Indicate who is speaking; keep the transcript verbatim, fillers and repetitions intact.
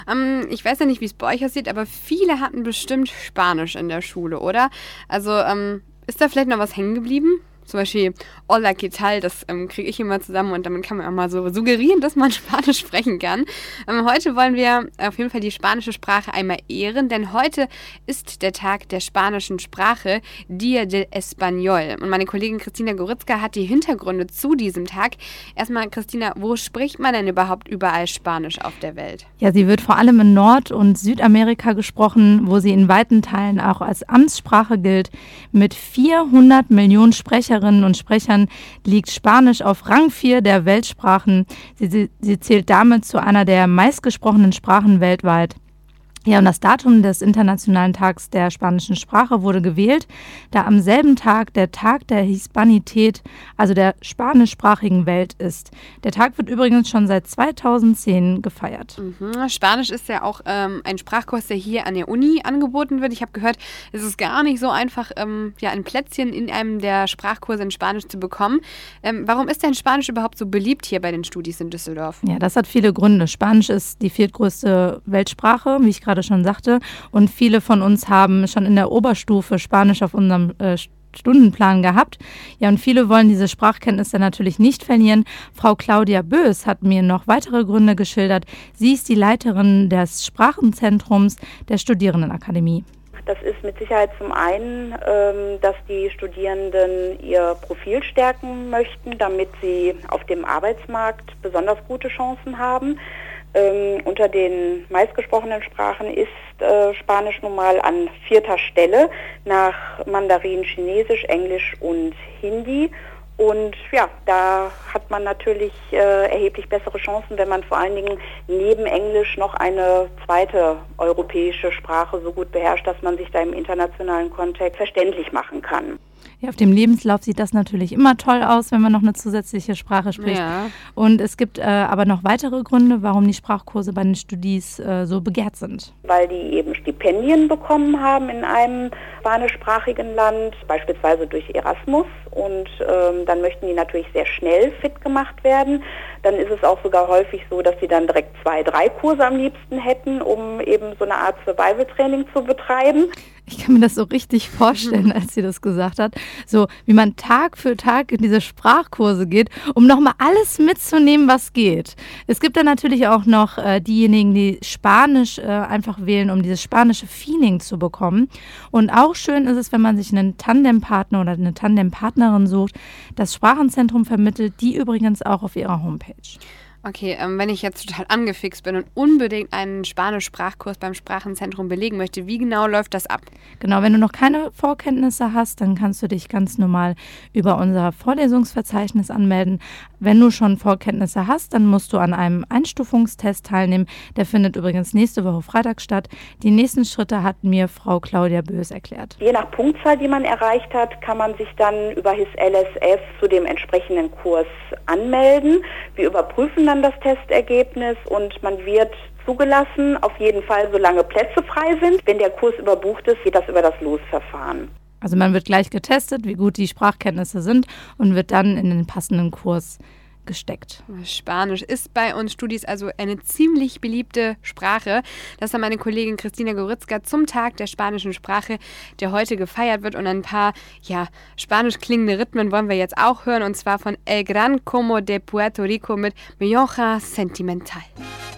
Speaker 1: Ähm, ich weiß ja nicht, wie es bei euch aussieht, aber viele hatten bestimmt Spanisch in der Schule, oder? Also ähm, ist da vielleicht noch was hängen geblieben? Zum Beispiel Hola, ¿qué tal? Das ähm, kriege ich immer zusammen und damit kann man auch mal so suggerieren, dass man Spanisch sprechen kann. Ähm, heute wollen wir auf jeden Fall die spanische Sprache einmal ehren, denn heute ist der Tag der spanischen Sprache, Día del Español. Und meine Kollegin Christina Goritzka hat die Hintergründe zu diesem Tag. Erstmal, Christina, wo spricht man denn überhaupt überall Spanisch auf der Welt?
Speaker 2: Ja, sie wird vor allem in Nord- und Südamerika gesprochen, wo sie in weiten Teilen auch als Amtssprache gilt. Mit vierhundert Millionen Sprecherinnen und Sprechern liegt Spanisch auf Rang vier der Weltsprachen. Sie, sie, sie zählt damit zu einer der meistgesprochenen Sprachen weltweit. Ja, und das Datum des Internationalen Tags der spanischen Sprache wurde gewählt, da am selben Tag der Tag der Hispanität, also der spanischsprachigen Welt ist. Der Tag wird übrigens schon seit zweitausendzehn gefeiert.
Speaker 1: Mhm. Spanisch ist ja auch ähm, ein Sprachkurs, der hier an der Uni angeboten wird. Ich habe gehört, es ist gar nicht so einfach, ähm, ja, ein Plätzchen in einem der Sprachkurse in Spanisch zu bekommen. Ähm, warum ist denn Spanisch überhaupt so beliebt hier bei den Studis in Düsseldorf?
Speaker 2: Ja, das hat viele Gründe. Spanisch ist die viertgrößte Weltsprache, wie ich gerade gerade schon sagte. Und viele von uns haben schon in der Oberstufe Spanisch auf unserem äh, Stundenplan gehabt. Ja, und viele wollen diese Sprachkenntnisse natürlich nicht verlieren. Frau Claudia Bös hat mir noch weitere Gründe geschildert. Sie ist die Leiterin des Sprachenzentrums der Studierendenakademie.
Speaker 3: Das ist mit Sicherheit zum einen, ähm, dass die Studierenden ihr Profil stärken möchten, damit sie auf dem Arbeitsmarkt besonders gute Chancen haben. Ähm, unter den meistgesprochenen Sprachen ist äh, Spanisch nun mal an vierter Stelle nach Mandarin, Chinesisch, Englisch und Hindi. Und ja, da hat man natürlich äh, erheblich bessere Chancen, wenn man vor allen Dingen neben Englisch noch eine zweite europäische Sprache so gut beherrscht, dass man sich da im internationalen Kontext verständlich machen kann.
Speaker 2: Ja, auf dem Lebenslauf sieht das natürlich immer toll aus, wenn man noch eine zusätzliche Sprache spricht. Ja. Und es gibt äh, aber noch weitere Gründe, warum die Sprachkurse bei den Studis äh, so begehrt sind.
Speaker 3: Weil die eben Stipendien bekommen haben in einem spanischsprachigen Land, beispielsweise durch Erasmus. Und ähm, dann möchten die natürlich sehr schnell fit gemacht werden. Dann ist es auch sogar häufig so, dass sie dann direkt zwei, drei Kurse am liebsten hätten, um eben so eine Art Survival-Training zu betreiben.
Speaker 2: Ich kann mir das so richtig vorstellen, als sie das gesagt hat. So, wie man Tag für Tag in diese Sprachkurse geht, um nochmal alles mitzunehmen, was geht. Es gibt dann natürlich auch noch äh, diejenigen, die Spanisch äh, einfach wählen, um dieses spanische Feeling zu bekommen. Und auch schön ist es, wenn man sich einen Tandempartner oder eine Tandempartnerin sucht. Das Sprachenzentrum vermittelt die übrigens auch auf ihrer Homepage.
Speaker 1: Okay, ähm, wenn ich jetzt total angefixt bin und unbedingt einen Spanisch-Sprachkurs beim Sprachenzentrum belegen möchte, wie genau läuft das ab?
Speaker 2: Genau, wenn du noch keine Vorkenntnisse hast, dann kannst du dich ganz normal über unser Vorlesungsverzeichnis anmelden. Wenn du schon Vorkenntnisse hast, dann musst du an einem Einstufungstest teilnehmen. Der findet übrigens nächste Woche Freitag statt. Die nächsten Schritte hat mir Frau Claudia Bös erklärt.
Speaker 3: Je nach Punktzahl, die man erreicht hat, kann man sich dann über H I S L S F zu dem entsprechenden Kurs anmelden. Wir überprüfen dann das Testergebnis und man wird zugelassen, auf jeden Fall, solange Plätze frei sind. Wenn der Kurs überbucht ist, geht das über das Losverfahren.
Speaker 2: Also man wird gleich getestet, wie gut die Sprachkenntnisse sind und wird dann in den passenden Kurs gesteckt.
Speaker 1: Spanisch ist bei uns Studis also eine ziemlich beliebte Sprache. Das war meine Kollegin Christina Goritzka zum Tag der spanischen Sprache, der heute gefeiert wird. Und ein paar ja, spanisch klingende Rhythmen wollen wir jetzt auch hören. Und zwar von El Gran Como de Puerto Rico mit Milonga Sentimental.